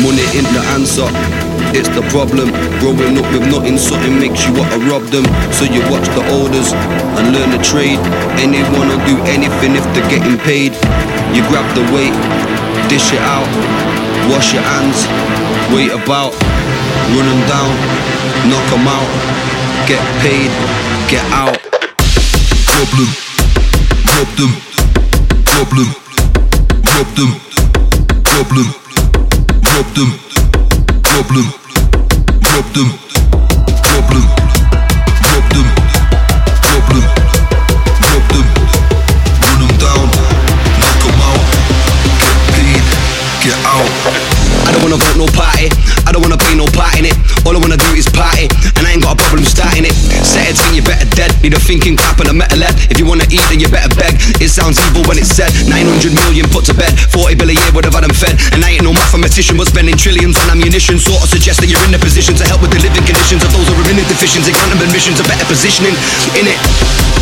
Money ain't the answer, it's the problem. Growing up with nothing, something makes you wanna rob them. So you watch the olders and learn the trade. Anyone will do anything if they're getting paid. You grab the weight, dish it out, wash your hands, wait about, run them down, knock them out, get paid, get out. Problem, rob them, problem, rob them, problem, rob them, problem, rob them, problem, rob them, problem, rob them, run them down, knock them out, get paid, get out. I don't wanna vote no party, I don't wanna play no part in it. All I wanna do is party, and I ain't got a problem starting it. Set a thing, you better dead. Need a thinking cap and a metal head. If you wanna eat, then you better beg. It sounds evil when it's said. 900 million put to bed, 40 bill a year would have had them fed. And I ain't no mathematician, but spending trillions on ammunition sort of suggests that you're in a position to help with the living conditions of those who are in the deficiency. Grant them admissions, a better positioning in it.